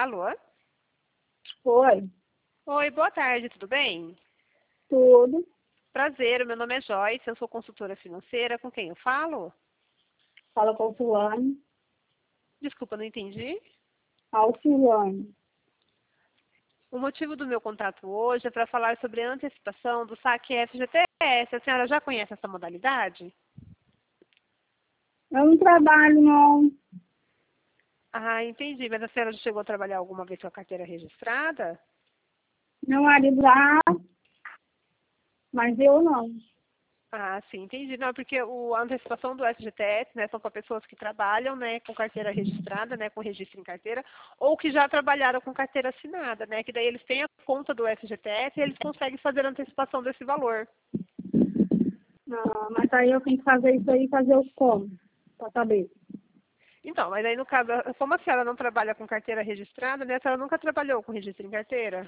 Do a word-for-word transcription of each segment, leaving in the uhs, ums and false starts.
Alô? Oi, Oi, boa tarde, tudo bem? tudo. Prazer, meu nome é Joyce, eu sou consultora financeira. Com quem eu falo? Fala com a Fulane. Desculpa, não entendi. Alcilane. O motivo do meu contato hoje é para falar sobre a antecipação do saque F G T S. A senhora já conhece essa modalidade? Eu não trabalho, não. Ah, entendi. Mas a senhora já chegou a trabalhar alguma vez com a carteira registrada? Meu marido lá, mas eu não. Ah, sim, entendi. Não, porque o, a antecipação do F G T S, né, são para pessoas que trabalham, né, com carteira registrada, né, com registro em carteira, ou que já trabalharam com carteira assinada, né, que daí eles têm a conta do F G T S e eles conseguem fazer a antecipação desse valor. Ah, mas aí eu tenho que fazer isso aí, fazer o como? Pra saber. Então, mas aí no caso, como a senhora não trabalha com carteira registrada, né, a senhora nunca trabalhou com registro em carteira?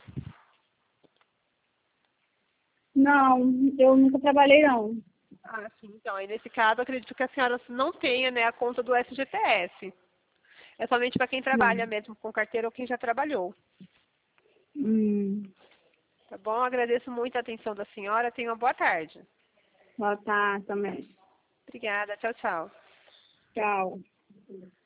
Não, eu nunca trabalhei, não. Ah, sim. Então, aí nesse caso, acredito que a senhora não tenha, né, a conta do F G T S. É somente para quem Não. trabalha mesmo com carteira ou quem já trabalhou. Hum, Tá bom? Agradeço muito a atenção da senhora. Tenha uma boa tarde. boa tarde também. Obrigada. Tchau, tchau. Tchau.